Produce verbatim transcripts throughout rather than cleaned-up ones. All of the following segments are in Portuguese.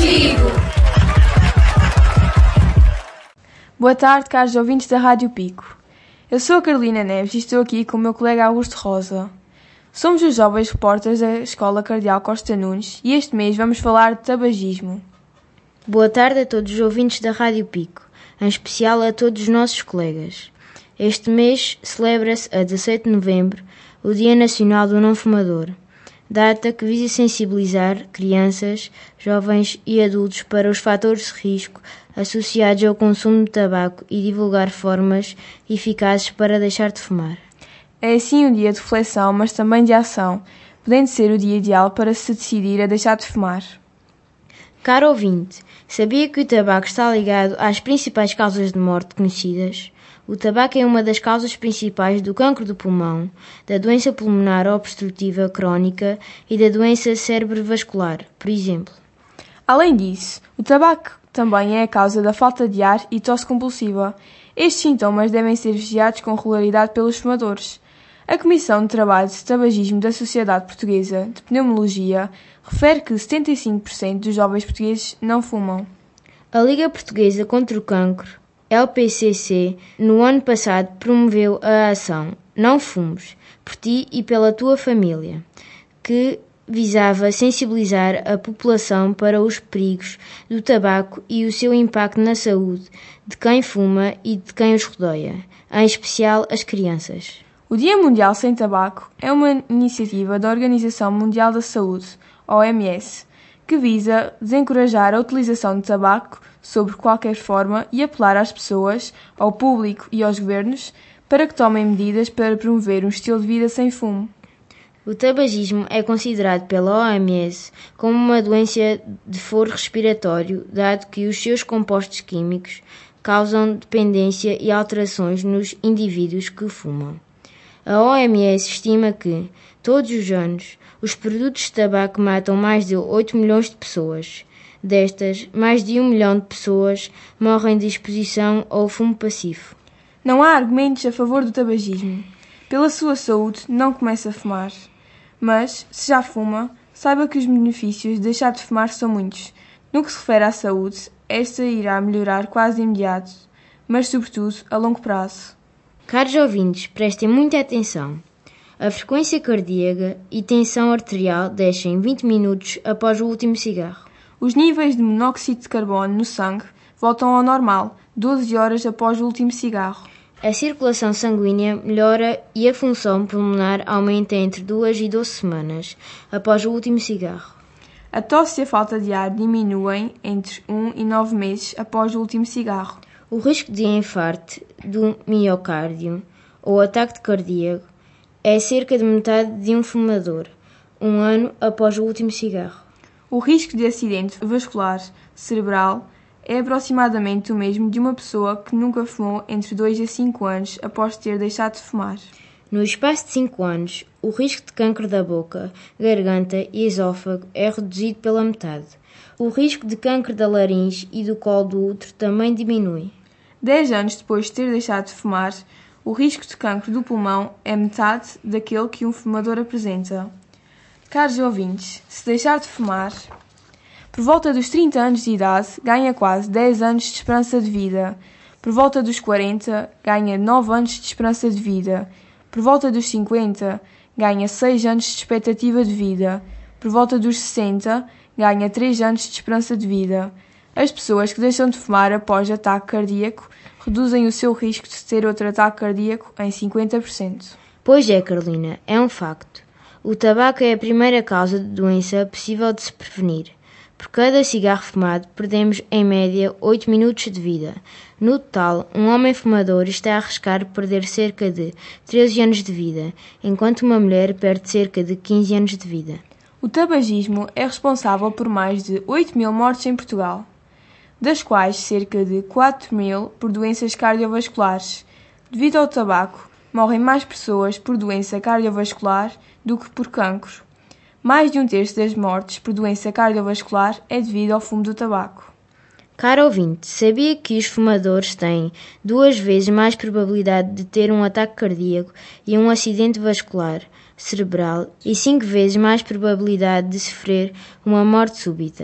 Pico. Boa tarde, caros ouvintes da Rádio Pico. Eu sou a Carolina Neves e estou aqui com o meu colega Augusto Rosa. Somos os jovens repórteres da Escola Cardeal Costa Nunes e este mês vamos falar de tabagismo. Boa tarde a todos os ouvintes da Rádio Pico, em especial a todos os nossos colegas. Este mês celebra-se a dezassete de novembro o Dia Nacional do Não Fumador, data que visa sensibilizar crianças, jovens e adultos para os fatores de risco associados ao consumo de tabaco e divulgar formas eficazes para deixar de fumar. É assim um dia de reflexão, mas também de ação, podendo ser o dia ideal para se decidir a deixar de fumar. Caro ouvinte, sabia que o tabaco está ligado às principais causas de morte conhecidas? O tabaco é uma das causas principais do cancro do pulmão, da doença pulmonar obstrutiva crónica e da doença cerebrovascular, por exemplo. Além disso, o tabaco também é a causa da falta de ar e tosse compulsiva. Estes sintomas devem ser vigiados com regularidade pelos fumadores. A Comissão de Trabalho de Tabagismo da Sociedade Portuguesa de Pneumologia refere que setenta e cinco por cento dos jovens portugueses não fumam. A Liga Portuguesa contra o Cancro, L P C C, no ano passado promoveu a ação Não Fumes, por ti e pela tua família, que visava sensibilizar a população para os perigos do tabaco e o seu impacto na saúde de quem fuma e de quem os rodeia, em especial as crianças. O Dia Mundial Sem Tabaco é uma iniciativa da Organização Mundial da Saúde, O M S, que visa desencorajar a utilização de tabaco sob qualquer forma e apelar às pessoas, ao público e aos governos para que tomem medidas para promover um estilo de vida sem fumo. O tabagismo é considerado pela O M S como uma doença de foro respiratório, dado que os seus compostos químicos causam dependência e alterações nos indivíduos que fumam. A O M S estima que, todos os anos, os produtos de tabaco matam mais de oito milhões de pessoas. Destas, mais de um milhão de pessoas morrem de exposição ao fumo passivo. Não há argumentos a favor do tabagismo. Pela sua saúde, não comece a fumar. Mas, se já fuma, saiba que os benefícios de deixar de fumar são muitos. No que se refere à saúde, esta irá melhorar quase de imediato, mas sobretudo a longo prazo. Caros ouvintes, prestem muita atenção. A frequência cardíaca e tensão arterial descem vinte minutos após o último cigarro. Os níveis de monóxido de carbono no sangue voltam ao normal doze horas após o último cigarro. A circulação sanguínea melhora e a função pulmonar aumenta entre duas e doze semanas após o último cigarro. A tosse e a falta de ar diminuem entre um e nove meses após o último cigarro. O risco de infarto do miocárdio ou ataque cardíaco é cerca de metade de um fumador, um ano após o último cigarro. O risco de acidente vascular cerebral é aproximadamente o mesmo de uma pessoa que nunca fumou entre dois a cinco anos após ter deixado de fumar. No espaço de cinco anos, o risco de câncer da boca, garganta e esófago é reduzido pela metade. O risco de câncer da laringe e do colo do útero também diminui. dez anos depois de ter deixado de fumar, o risco de cancro do pulmão é metade daquele que um fumador apresenta. Caros ouvintes, se deixar de fumar, por volta dos trinta anos de idade, ganha quase dez anos de esperança de vida. Por volta dos quarenta, ganha nove anos de esperança de vida. Por volta dos cinquenta, ganha seis anos de expectativa de vida. Por volta dos sessenta, ganha três anos de esperança de vida. As pessoas que deixam de fumar após ataque cardíaco reduzem o seu risco de ter outro ataque cardíaco em cinquenta por cento. Pois é, Carolina, é um facto. O tabaco é a primeira causa de doença possível de se prevenir. Por cada cigarro fumado, perdemos, em média, oito minutos de vida. No total, um homem fumador está a arriscar perder cerca de treze anos de vida, enquanto uma mulher perde cerca de quinze anos de vida. O tabagismo é responsável por mais de oito mil mortes em Portugal, das quais cerca de quatro mil por doenças cardiovasculares. Devido ao tabaco, morrem mais pessoas por doença cardiovascular do que por cancro. Mais de um terço das mortes por doença cardiovascular é devido ao fumo do tabaco. Caro ouvinte, sabia que os fumadores têm duas vezes mais probabilidade de ter um ataque cardíaco e um acidente vascular cerebral e cinco vezes mais probabilidade de sofrer uma morte súbita?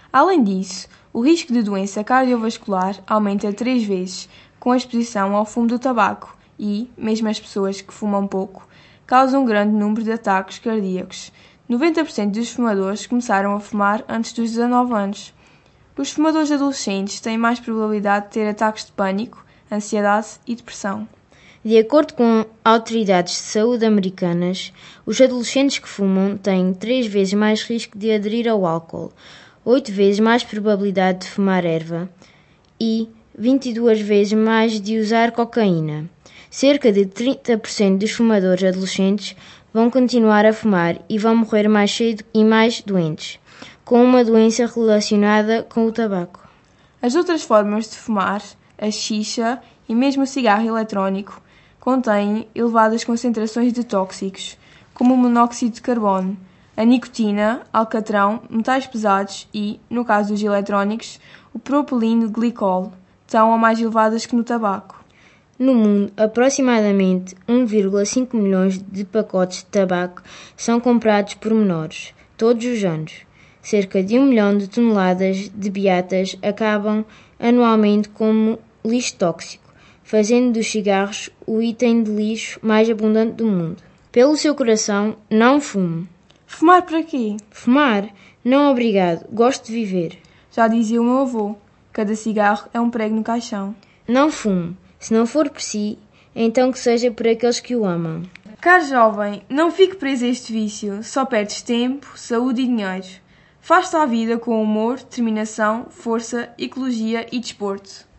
Além disso, o risco de doença cardiovascular aumenta três vezes com a exposição ao fumo do tabaco e, mesmo as pessoas que fumam pouco, causam um grande número de ataques cardíacos. noventa por cento dos fumadores começaram a fumar antes dos dezanove anos. Os fumadores adolescentes têm mais probabilidade de ter ataques de pânico, ansiedade e depressão. De acordo com autoridades de saúde americanas, os adolescentes que fumam têm três vezes mais risco de aderir ao álcool, oito vezes mais probabilidade de fumar erva e vinte e duas vezes mais de usar cocaína. Cerca de trinta por cento dos fumadores adolescentes vão continuar a fumar e vão morrer mais cedo e mais doentes, com uma doença relacionada com o tabaco. As outras formas de fumar, a xixa e mesmo o cigarro eletrónico, contêm elevadas concentrações de tóxicos, como o monóxido de carbono, a nicotina, alcatrão, metais pesados e, no caso dos eletrónicos, o propileno glicol, tão ou mais elevadas que no tabaco. No mundo, aproximadamente um vírgula cinco milhões de pacotes de tabaco são comprados por menores, todos os anos. Cerca de um milhão de toneladas de beatas acabam anualmente como lixo tóxico, fazendo dos cigarros o item de lixo mais abundante do mundo. Pelo seu coração, não fume. Fumar para quê? Fumar? Não obrigado, gosto de viver. Já dizia o meu avô, cada cigarro é um prego no caixão. Não fume. Se não for por si, então que seja por aqueles que o amam. Caro jovem, não fique preso a este vício, só perdes tempo, saúde e dinheiro. Faz-te a vida com humor, determinação, força, ecologia e desporto.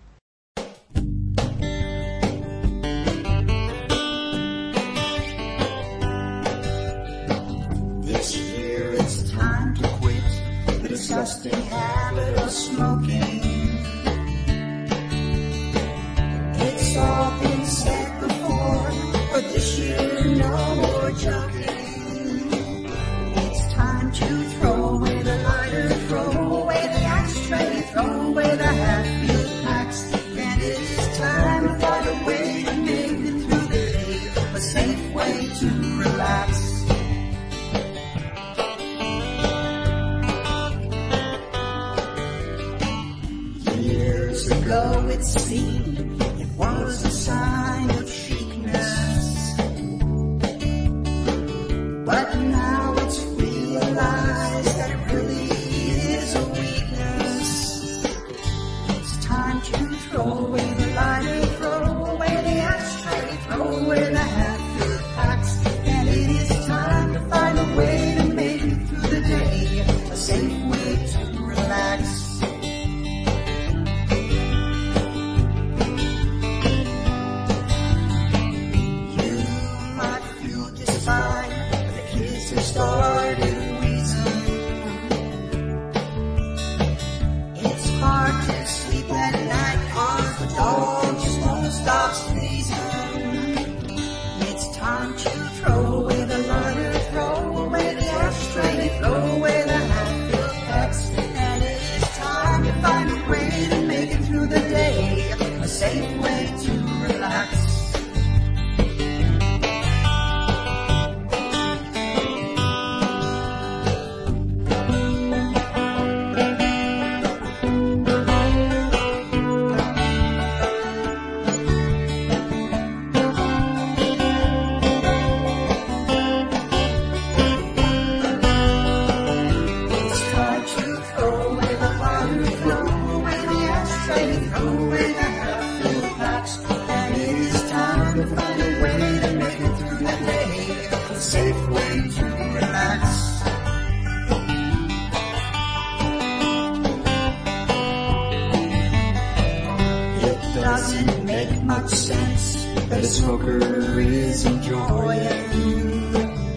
This year it's time to quit the disgusting habit of smoking. It's all been said before, but this year no more joking. It's time to throw away the lighter, throw away the ashtray, throw away the half-filled packs, and it is time to find a way to make it through the day, a safe way to relax. Years ago it seemed it was a sign of chicness, but now it's realized that it really is a weakness. It's time to throw away the lighter, throw away the ashtray, throw away the half-filled packs, and it is time to find a way to make it through the day, a safe way to relax. Started wheezing. It's hard to sleep at night 'cause the dog just won't stop sneezing. It's time to throw away the lighter, throw away the ashtray, throw away the half-filled packs, and it is time to find a way to make it through the day, a safe way to relax. Doesn't make much sense that a smoker is enjoying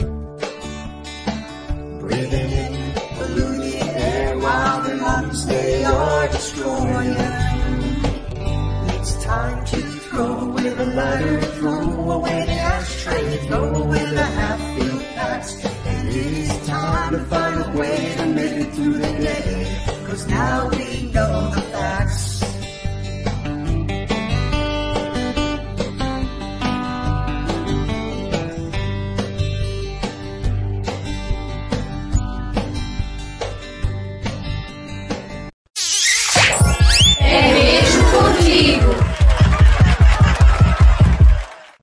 breathing in polluted air while their lungs they are destroying. It's time to throw away the lighter, throw away the ashtray, throw away the half-filled packs, and it is time to find a way to make it through the day, 'cause now we know the facts.